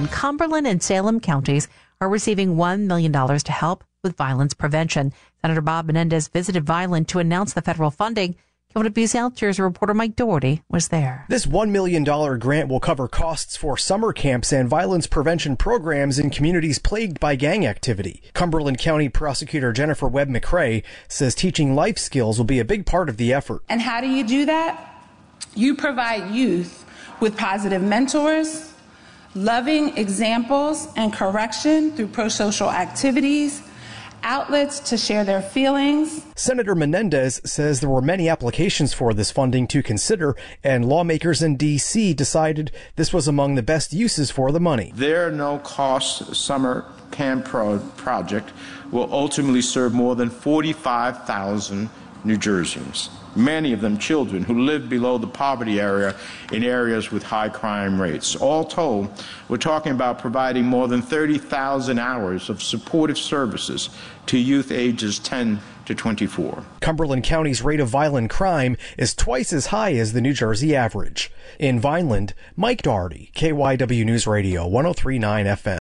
Cumberland and Salem counties are receiving $1 million to help with violence prevention. Senator Bob Menendez visited Vineland to announce the federal funding. KWBC Outdoors reporter Mike Doherty was there. This $1 million grant will cover costs for summer camps and violence prevention programs in communities plagued by gang activity. Cumberland County Prosecutor Jennifer Webb McCrae says teaching life skills will be a big part of the effort. And how do you do that? You provide youth with positive mentors, loving examples, and correction through pro-social activities, outlets to share their feelings. Senator Menendez says there were many applications for this funding to consider, and lawmakers in D.C. decided this was among the best uses for the money. Their no-cost summer camp project will ultimately serve more than 45,000 New Jerseyans, many of them children who live below the poverty area in areas with high crime rates. All told, we're talking about providing more than 30,000 hours of supportive services to youth ages 10 to 24. Cumberland County's rate of violent crime is twice as high as the New Jersey average. In Vineland, Mike Doherty, KYW News Radio 103.9 FM.